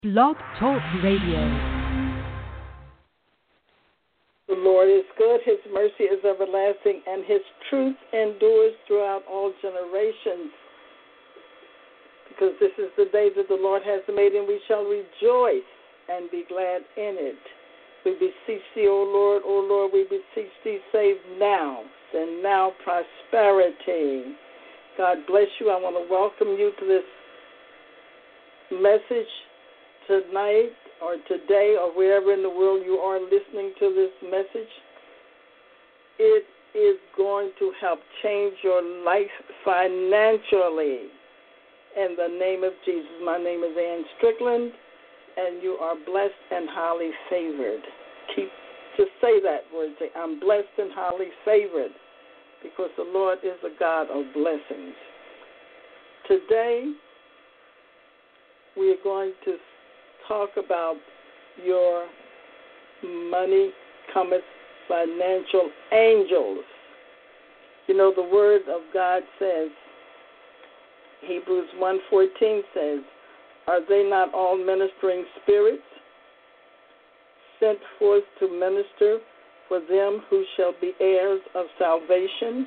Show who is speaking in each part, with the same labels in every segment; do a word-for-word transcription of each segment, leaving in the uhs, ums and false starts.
Speaker 1: Blog Talk Radio.
Speaker 2: The Lord is good, His mercy is everlasting, and His truth endures throughout all generations. Because this is the day that the Lord has made, and we shall rejoice and be glad in it. We beseech thee, O Lord, O Lord, we beseech thee, save now, send now prosperity. God bless you. I want to welcome you to this message tonight or today or wherever in the world you are listening to this message. It is going to help change your life financially. In the name of Jesus, my name is Ann Strickland, and you are blessed and highly favored. Keep just say that word. Say, I'm blessed and highly favored, because the Lord is a God of blessings. Today, we are going to talk about your money cometh financial angels. You know, the word of God says, Hebrews one fourteen says, are they not all ministering spirits sent forth to minister for them who shall be heirs of salvation?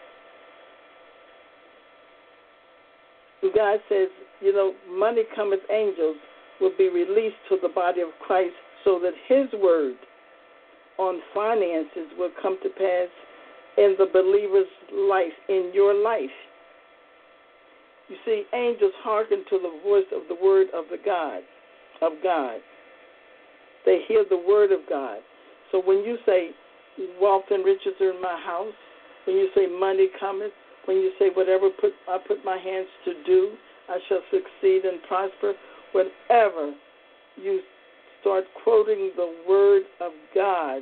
Speaker 2: And God says, you know, money cometh angels will be released to the body of Christ so that His word on finances will come to pass in the believer's life, in your life. You see, angels hearken to the voice of the word of the God, of God. They hear the word of God. So when you say wealth and riches are in my house, when you say money cometh, when you say whatever put I put my hands to do, I shall succeed and prosper, whenever you start quoting the word of God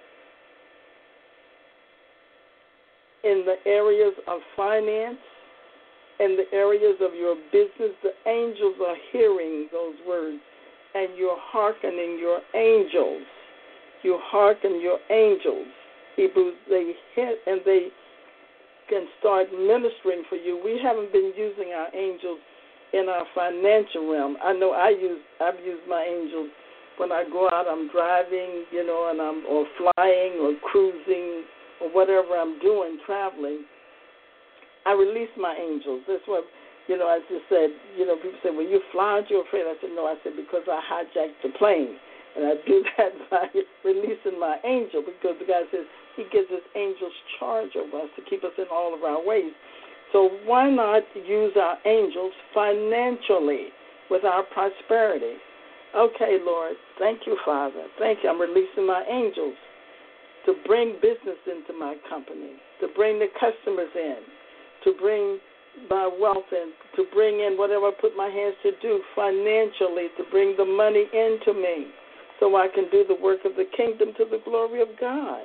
Speaker 2: in the areas of finance, in the areas of your business, the angels are hearing those words, and you're hearkening your angels. You hearken your angels. Hebrews, they hit and they can start ministering for you. We haven't been using our angels in our financial realm. I know I use I've used my angels when I go out, I'm driving, you know, and I'm or flying or cruising or whatever I'm doing, traveling. I release my angels. That's what, you know, I just said, you know, people say, well, you fly, aren't you afraid? I said, no, I said, because I hijacked the plane. And I do that by releasing my angel, because the guy says He gives His angels charge over us to keep us in all of our ways. So why not use our angels financially with our prosperity? Okay, Lord, thank you, Father. Thank you. I'm releasing my angels to bring business into my company, to bring the customers in, to bring my wealth in, to bring in whatever I put my hands to do financially, to bring the money into me so I can do the work of the kingdom to the glory of God.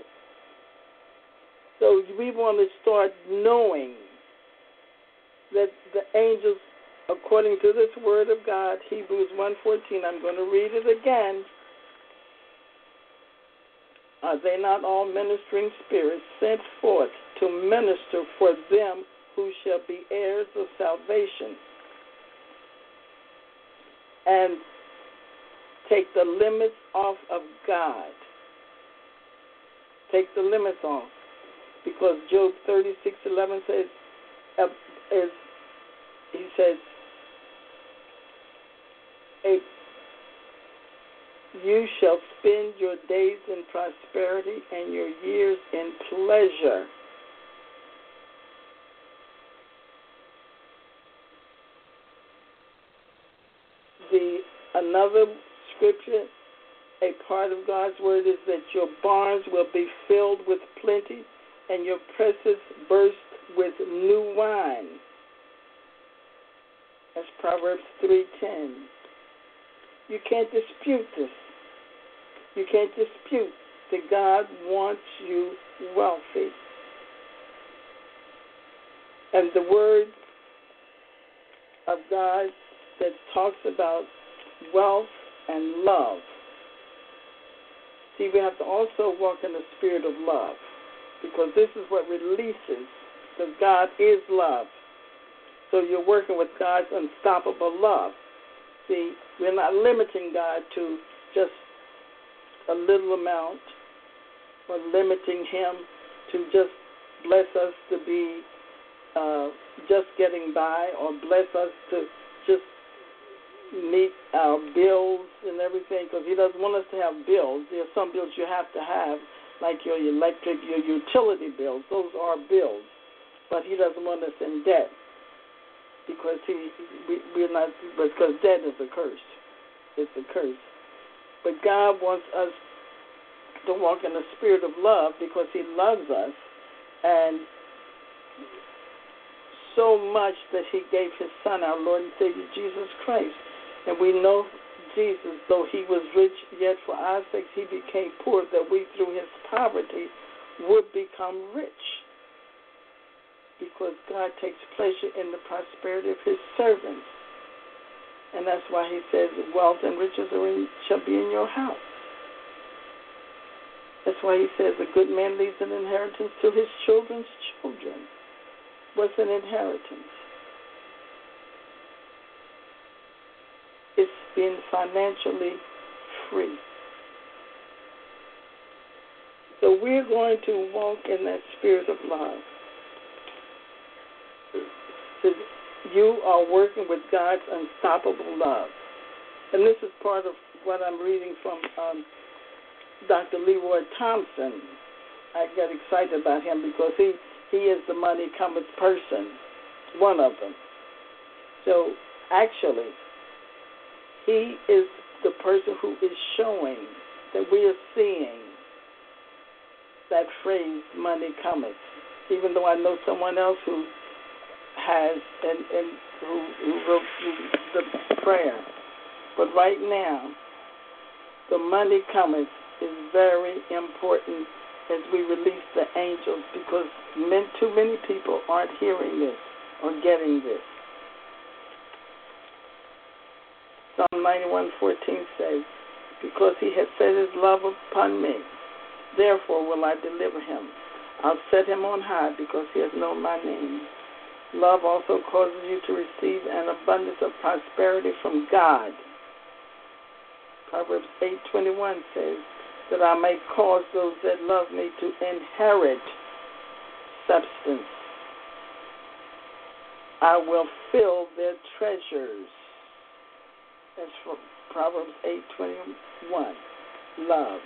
Speaker 2: So we want to start knowing that the angels, according to this word of God, Hebrews one fourteen, I'm going to read it again. Are they not all ministering spirits sent forth to minister for them who shall be heirs of salvation? And take the limits off of God. Take the limits off. Because Job thirty-six eleven says, uh, is, he says, a, you shall spend your days in prosperity and your years in pleasure. The another scripture, a part of God's word, is that your barns will be filled with plenty and your presses burst with new wine. That's Proverbs three ten. You can't dispute this. You can't dispute that God wants you wealthy. And the word of God that talks about wealth and love. See, we have to also walk in the spirit of love, because this is what releases, because God is love. So you're working with God's unstoppable love. See, we're not limiting God to just a little amount, or limiting Him to just bless us to be uh, just getting by, or bless us to just meet our bills and everything, because He doesn't want us to have bills. There are some bills you have to have, like your electric, your utility bills. Those are bills. But He doesn't want us in debt, because he, we, we're not, because debt is a curse. It's a curse. But God wants us to walk in the spirit of love, because He loves us, and so much that He gave His Son, our Lord and Savior, Jesus Christ. And we know Jesus, though He was rich, yet for our sakes He became poor, that we through His poverty would become rich. Because God takes pleasure in the prosperity of His servants. And that's why He says wealth and riches are in, shall be in your house. That's why He says a good man leaves an inheritance to his children's children. What's an inheritance? It's being financially free. So we're going to walk in that spirit of love. So you are working with God's unstoppable love. And this is part of what I'm reading from um, Doctor Leroy Thompson. I get excited about him because he, he is the money cometh person, one of them. So actually, he is the person who is showing that we are seeing that phrase, money cometh. Even though I know someone else who has and, and who, who wrote the, the prayer. But right now, the money cometh is very important as we release the angels, because men, too many people aren't hearing this or getting this. Psalm ninety-one fourteen says, because He has set His love upon me, therefore will I deliver him. I'll set him on high because he has known my name. Love also causes you to receive an abundance of prosperity from God. Proverbs eight twenty-one says that I may cause those that love me to inherit substance. I will fill their treasures. That's from Proverbs eight twenty-one. Love.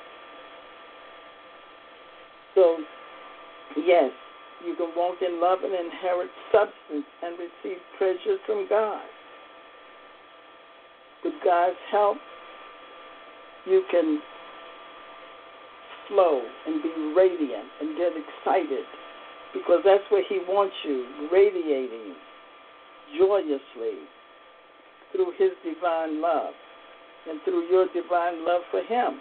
Speaker 2: So, yes, you can walk in love and inherit substance and receive treasures from God. With God's help, you can flow and be radiant and get excited, because that's where He wants you, radiating joyously through His divine love and through your divine love for Him.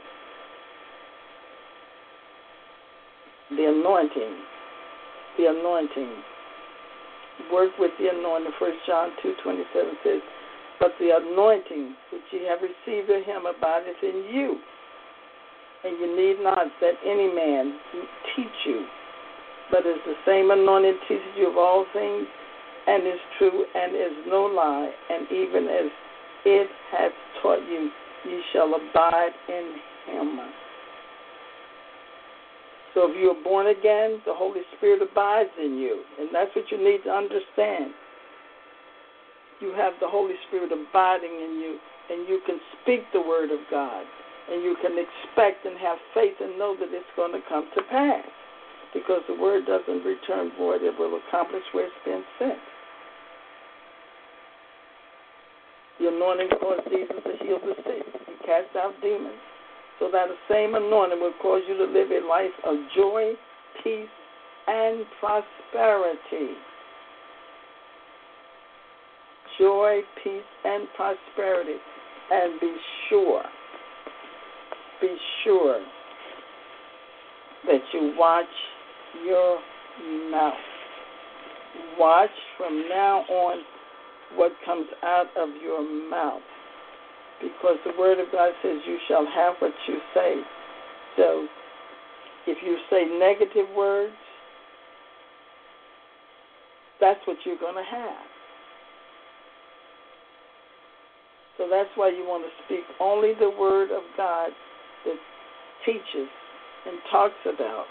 Speaker 2: The anointing, the anointing. Work with the anointing. First John two twenty-seven says, but the anointing which ye have received of Him abideth in you, and you need not that any man teach you, but is the same anointing teaches you of all things, and is true, and is no lie, and even as it hath taught you, ye shall abide in Him. So if you are born again, the Holy Spirit abides in you, and that's what you need to understand. You have the Holy Spirit abiding in you, and you can speak the Word of God, and you can expect and have faith and know that it's going to come to pass, because the Word doesn't return void. It will accomplish where it's been sent. The anointing caused Jesus to heal the sick. He cast out demons. So that the same anointing will cause you to live a life of joy, peace, and prosperity. Joy, peace, and prosperity. And be sure, be sure that you watch your mouth. Watch from now on what comes out of your mouth. Because the Word of God says you shall have what you say. So if you say negative words, that's what you're going to have. So that's why you want to speak only the word of God that teaches and talks about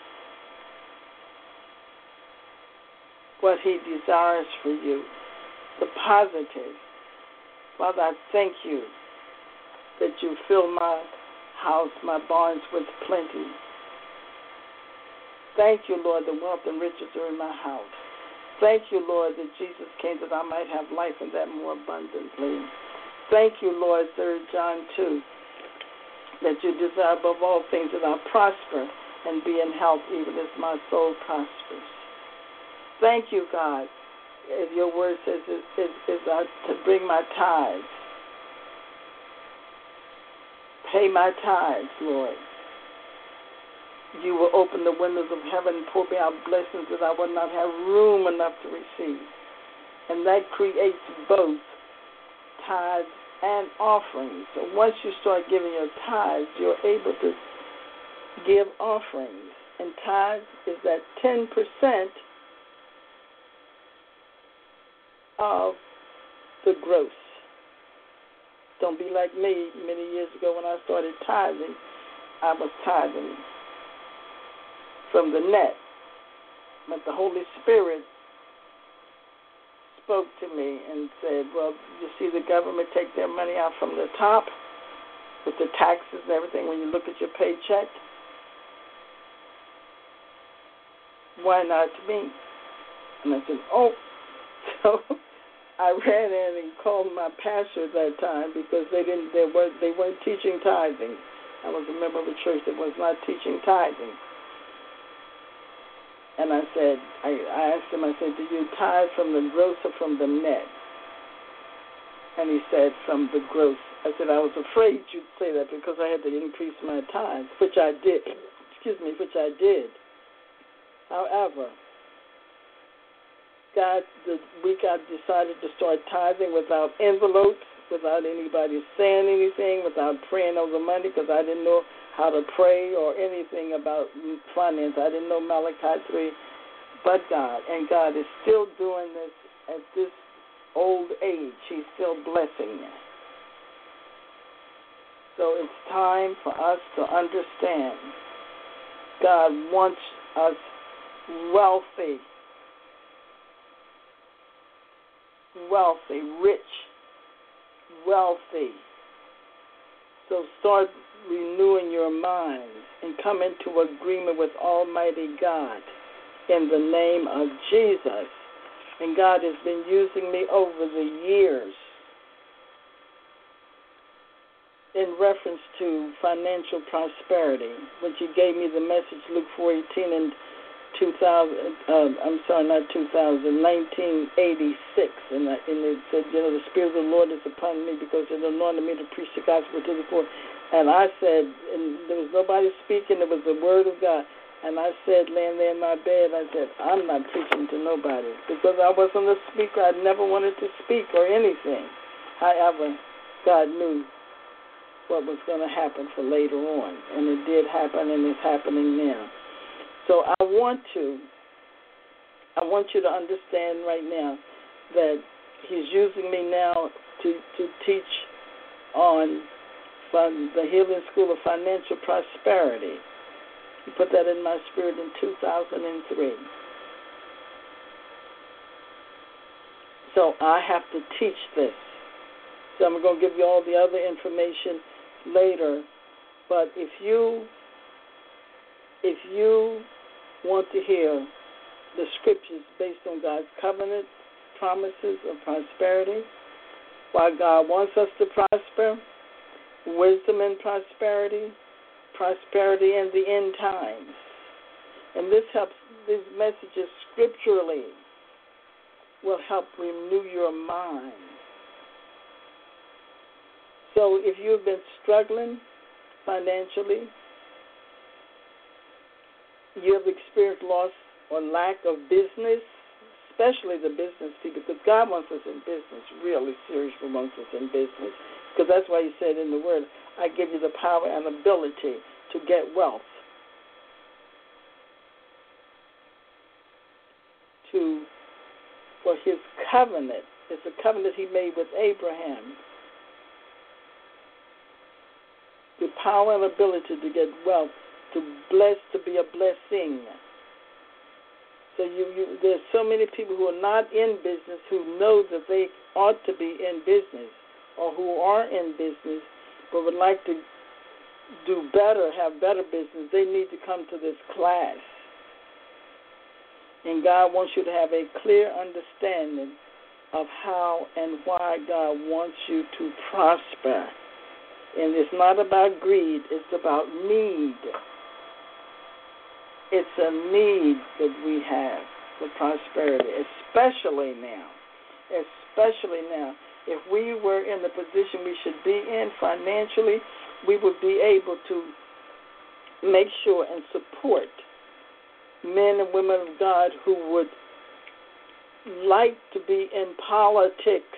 Speaker 2: what he desires for you, the positive. Father, I thank you that you fill my house, my barns with plenty. Thank you, Lord, that wealth and riches are in my house. Thank you, Lord, that Jesus came that I might have life and that more abundantly. Thank you, Lord, Third John two, that you desire above all things that I prosper and be in health even as my soul prospers. Thank you, God, as your word says, is, is, is uh, to bring my tithes. Pay my tithes, Lord. You will open the windows of heaven and pour me out blessings that I will not have room enough to receive. And that creates both tithes and offerings. So once you start giving your tithes, you're able to give offerings. And tithes is that ten percent of the gross. Don't be like me many years ago when I started tithing. I was tithing from the net. But the Holy Spirit spoke to me and said, well, you see the government take their money out from the top with the taxes and everything when you look at your paycheck. Why not me? And I said, oh. So I ran in and called my pastor at that time because they didn't they weren't they weren't teaching tithing. I was a member of a church that was not teaching tithing. And I said, I, I asked him, I said, do you tithe from the gross or from the net? And he said, from the gross. I said, I was afraid you'd say that because I had to increase my tithes, which I did. Excuse me, which I did. However, God, the week I decided to start tithing without envelopes, without anybody saying anything, without praying over money, because I didn't know how to pray or anything about finance. I didn't know Malachi three, but God. And God is still doing this at this old age. He's still blessing me. So it's time for us to understand God wants us wealthy. Wealthy, rich, wealthy. So start renewing your mind and come into agreement with Almighty God in the name of Jesus. And God has been using me over the years in reference to financial prosperity, which He gave me the message, Luke four eighteen and two thousand, um, I'm sorry, not two thousand, nineteen eighty-six, and, I, and it said, you know, the Spirit of the Lord is upon me because it anointed me to preach the gospel to the poor. And I said, and there was nobody speaking, it was the word of God. And I said, laying there in my bed, I said, I'm not preaching to nobody because I wasn't a speaker. I never wanted to speak or anything. However, God knew what was going to happen for later on, and it did happen, and it's happening now. So I want to, I want you to understand right now that He's using me now to, to teach on from the Healing School of Financial Prosperity. He put that in my spirit in two thousand three. So I have to teach this. So I'm going to give you all the other information later. But if you If you want to hear the scriptures based on God's covenant promises of prosperity, why God wants us to prosper, wisdom and prosperity, prosperity in the end times, and this helps, these messages scripturally will help renew your mind. So if you've been struggling financially, you have experienced loss or lack of business, especially the business people, because God wants us in business, really seriously wants us in business, because that's why He said in the Word, I give you the power and ability to get wealth, to, for His covenant. It's a covenant He made with Abraham, power and ability to get wealth, to bless, to be a blessing. So you, you, there's so many people who are not in business who know that they ought to be in business, or who are in business but would like to do better, have better business. They need to come to this class. And God wants you to have a clear understanding of how and why God wants you to prosper. And it's not about greed, it's about need. It's a need that we have for prosperity, especially now. Especially now. If we were in the position we should be in financially, we would be able to make sure and support men and women of God who would like to be in politics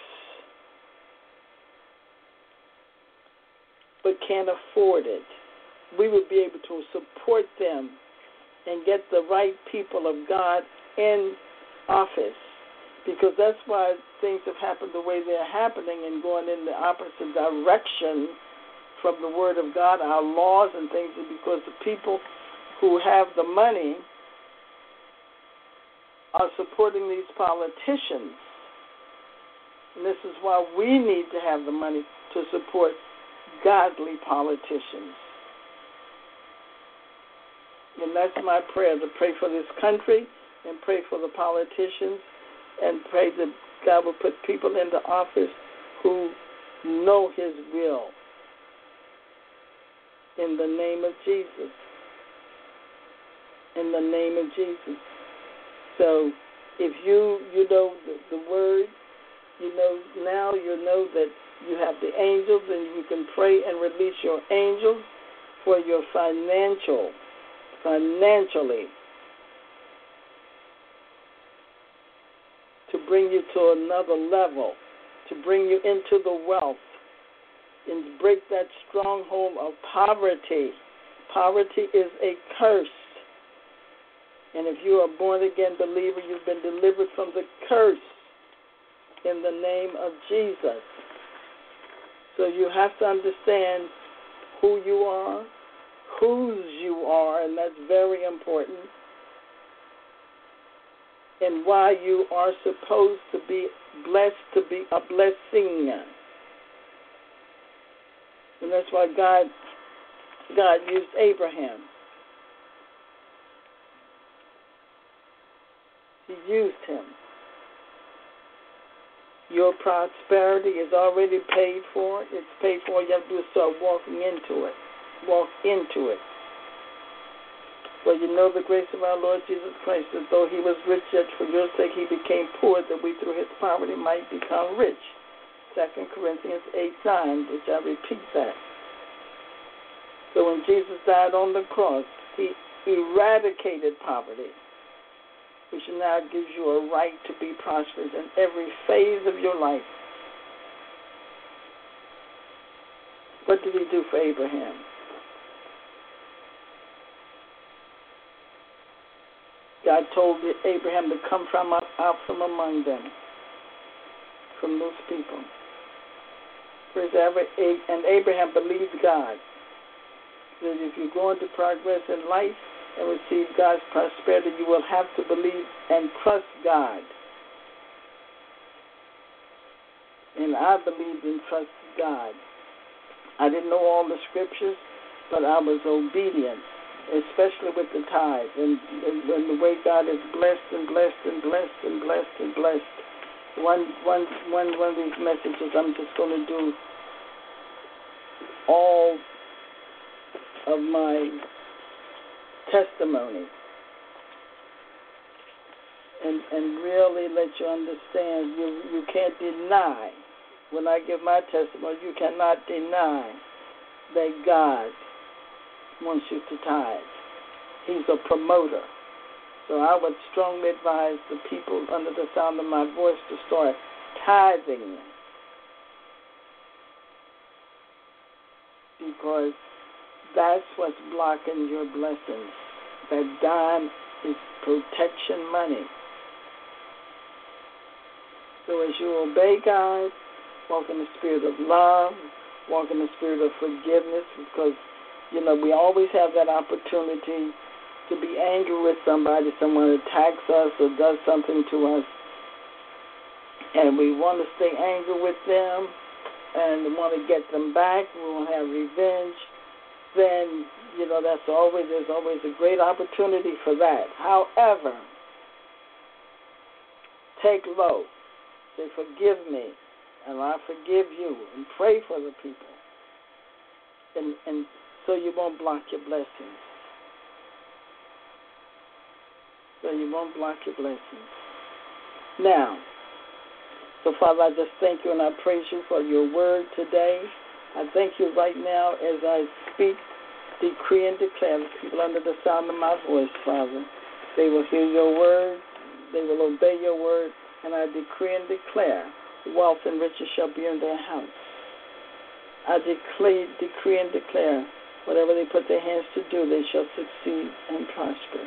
Speaker 2: but can't afford it. We would be able to support them and get the right people of God in office, because that's why things have happened the way they're happening and going in the opposite direction from the Word of God, our laws and things, are because the people who have the money are supporting these politicians. And this is why we need to have the money to support godly politicians. And that's my prayer, to pray for this country and pray for the politicians and pray that God will put people into office who know His will. In the name of Jesus. In the name of Jesus. So if you you know the, the word, you know now you know that you have the angels, and you can pray and release your angels for your financial, financially, to bring you to another level, to bring you into the wealth, and break that stronghold of poverty. Poverty is a curse. And if you are a born-again believer, you've been delivered from the curse in the name of Jesus. So you have to understand who you are, whose you are, and that's very important, and why you are supposed to be blessed, to be a blessing. And that's why God, God used Abraham. He used him. Your prosperity is already paid for. It's paid for. You have to do is start walking into it. Walk into it. For you know the grace of our Lord Jesus Christ, that though He was rich, yet for your sake He became poor, that we through His poverty might become rich. Second Corinthians eight nine, which I repeat that. So when Jesus died on the cross, He eradicated poverty, which now gives you a right to be prosperous in every phase of your life. What did He do for Abraham? God told Abraham to come from out, out from among them, from those people. And Abraham believed God. That if you're going to progress in life and receive God's prosperity, you will have to believe and trust God. And I believed and trusted God. I didn't know all the scriptures, but I was obedient, especially with the tithe, and, and, and the way God is blessed and blessed and blessed and blessed and blessed. One, one, one, one of these messages, I'm just going to do all of my testimony and and really let you understand. You you can't deny. When I give my testimony, you cannot deny that God wants you to tithe. He's a promoter. So I would strongly advise the people under the sound of my voice to start tithing, because that's what's blocking your blessings. That dime is protection money. So as you obey God, walk in the spirit of love, walk in the spirit of forgiveness, because, you know, we always have that opportunity to be angry with somebody. Someone attacks us or does something to us, and we want to stay angry with them and want to get them back. We want to have revenge. Then, you know, that's always, there's always a great opportunity for that. However, take low. Say, forgive me, and I forgive you, and pray for the people. And, and so you won't block your blessings. So you won't block your blessings. Now, so Father, I just thank you and I praise you for your word today. I thank you right now as I speak, decree, and declare the people under the sound of my voice, Father. They will hear your word, they will obey your word, and I decree and declare wealth and riches shall be in their house. I declare, decree and declare whatever they put their hands to do, they shall succeed and prosper.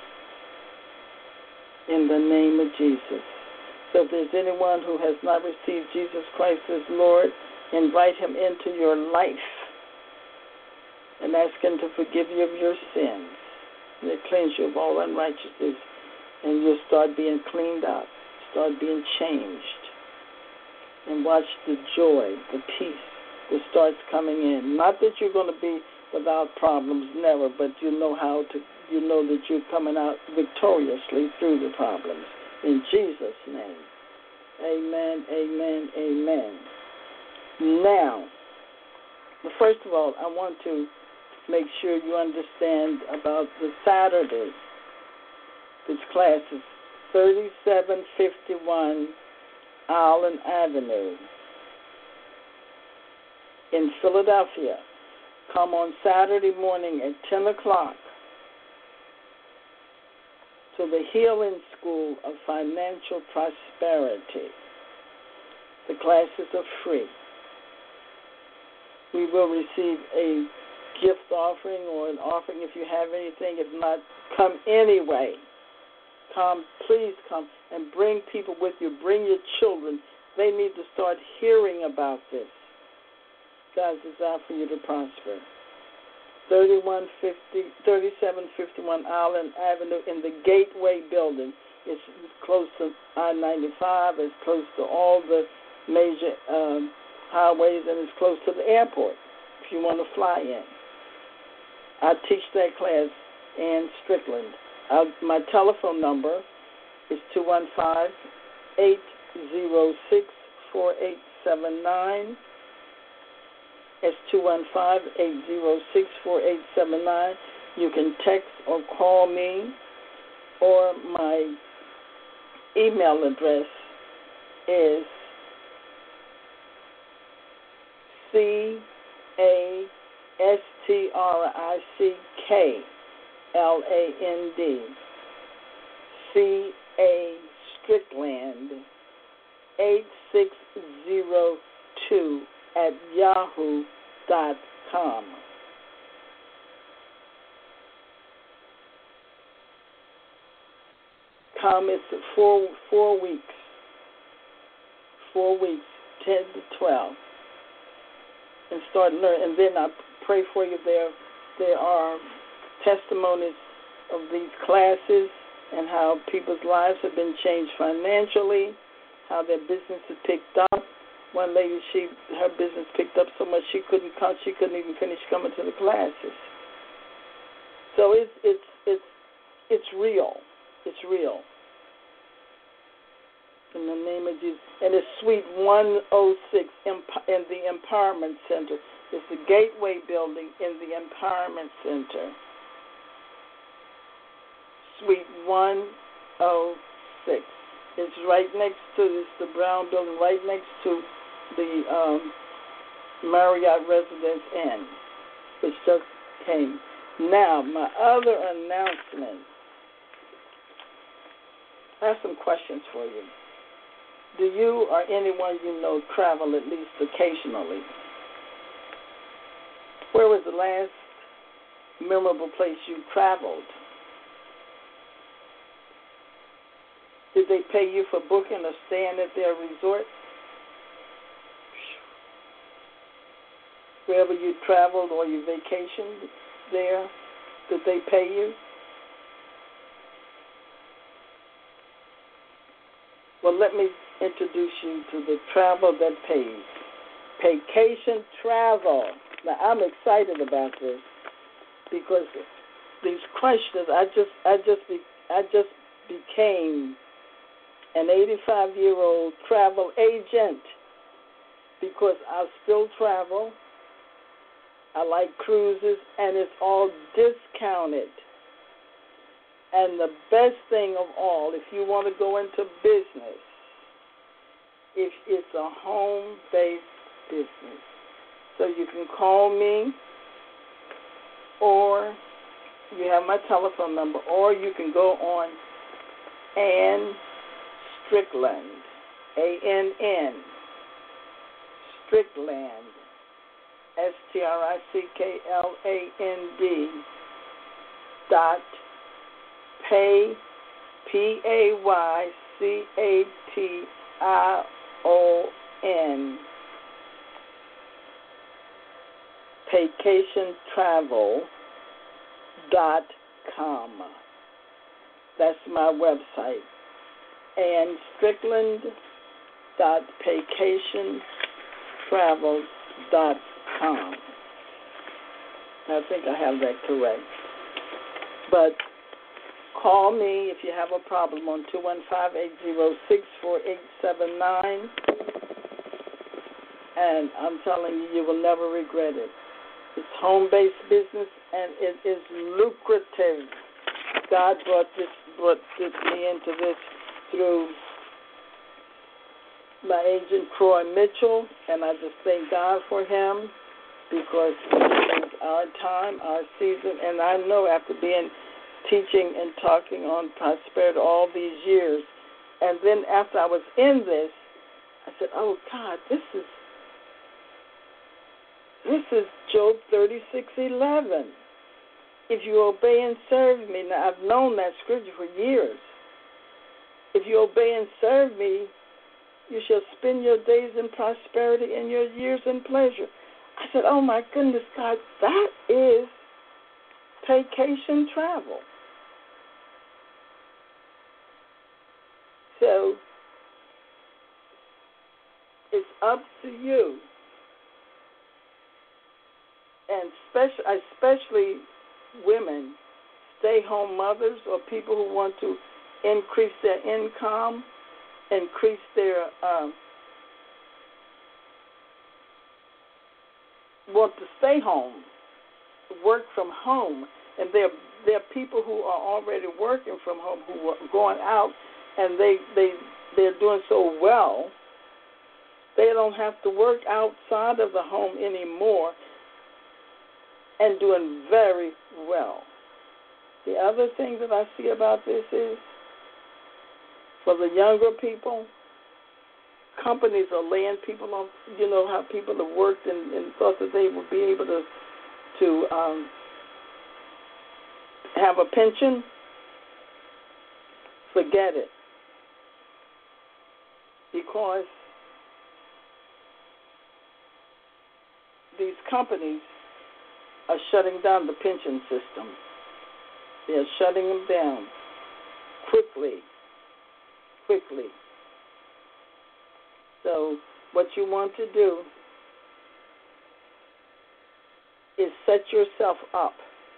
Speaker 2: In the name of Jesus. So if there's anyone who has not received Jesus Christ as Lord, invite him into your life and ask him to forgive you of your sins and to cleanse you of all unrighteousness, and you'll start being cleaned up, start being changed, and watch the joy, the peace that starts coming in. Not that you're going to be without problems, never, but you know how to, you know that you're coming out victoriously through the problems. In Jesus' name. Amen, amen, amen. Now, first of all, I want to make sure you understand about the Saturday. This class is thirty-seven fifty-one Allen Avenue in Philadelphia. Come on Saturday morning at ten o'clock to the Healing School of Financial Prosperity. The classes are free. We will receive a gift offering or an offering if you have anything. If not, come anyway. Come, please come, and bring people with you. Bring your children. They need to start hearing about this. God's desire for you to prosper. thirty-one fifty, thirty-seven fifty-one Allen Avenue in the Gateway Building. It's close to I ninety-five. It's close to all the major um, highways, and it's close to the airport if you want to fly in. I teach that class, Ann Strickland. Uh, my telephone number is two one five, eight zero six, four eight seven nine. It's two one five, eight zero six, four eight seven nine. You can text or call me, or my email address is C A S T R I C K L A N D C A Strickland eight six zero two at yahoo dot com. Come, it's four four weeks. Four weeks, ten to twelve. And start learning. And then I pray for you. There there are testimonies of these classes and how people's lives have been changed financially, how their business is picked up. One lady, she her business picked up so much she couldn't come, she couldn't even finish coming to the classes. So it's it's it's it's real. It's real. In the name of Jesus. And it's Suite one oh six in the Empowerment Center. It's the Gateway Building in the Empowerment Center. Suite one oh six. It's right next to this, the Brown Building, right next to the um, Marriott Residence Inn, which just came. Now, my other announcement. I have some questions for you. Do you or anyone you know travel at least occasionally? Where was the last memorable place you traveled? Did they pay you for booking or staying at their resort? wherever you traveled or you vacationed there? Did they pay you? Well, let me introduce you to the travel that pays. Vacation Travel. Now, I'm excited about this because these questions, I just, I just, be, I just became an eighty-five-year-old travel agent because I still travel. I like cruises, and it's all discounted. And the best thing of all, if you want to go into business, if it's a home-based business. So you can call me, or you have my telephone number, or you can go on Ann Strickland, A N N, Strickland, S T R I C K L A N D, dot pay, P A Y C A T I O N, vacation travel dot com. That's my website. And Strickland dot vacation travel dot com. I think I have that correct. But call me if you have a problem on two one five, eight zero six, four eight seven nine. And I'm telling you, you will never regret it. It's home-based business, and it is lucrative. God brought this, brought this, me into this through my agent, Troy Mitchell, and I just thank God for him because it's our time, our season, and I know after being teaching and talking on prosperity all these years, and then after I was in this, I said, oh, God, this is This is Job thirty-six eleven. If you obey and serve me, now I've known that scripture for years. If you obey and serve me, you shall spend your days in prosperity and your years in pleasure. I said, oh my goodness, God, that is vacation travel. So it's up to you. And especially, especially women, stay-home mothers, or people who want to increase their income, increase their, um, want to stay home, work from home. And there, there are people who are already working from home who are going out, and they, they, they're doing so well, they don't have to work outside of the home anymore, and doing very well. The other thing that I see about this is, for the younger people, companies are laying people off. You know how people have worked and, and thought that they would be able to to um, have a pension? Forget it. Because these companies are shutting down the pension system. They're shutting them down quickly, quickly. So what you want to do is set yourself up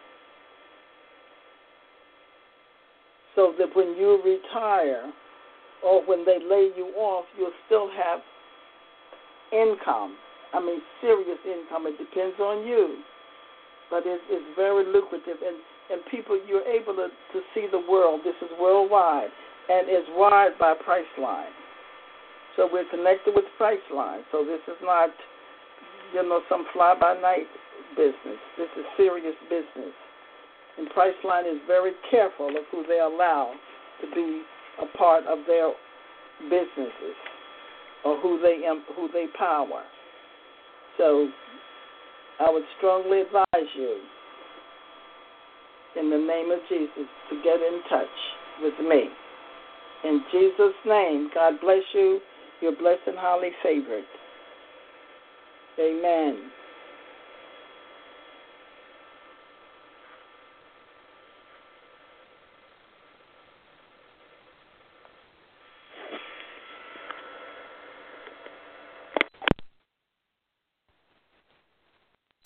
Speaker 2: so that when you retire or when they lay you off, you'll still have income. I mean, serious income. It depends on you. But it's, it's very lucrative, and, and people, you're able to, to see the world. This is worldwide, and it's wired by Priceline. So we're connected with Priceline. So this is not, you know, some fly-by-night business. This is serious business. And Priceline is very careful of who they allow to be a part of their businesses or who they who they power. So I would strongly advise you, in the name of Jesus, to get in touch with me. In Jesus' name, God bless you. You're blessed and highly favored. Amen.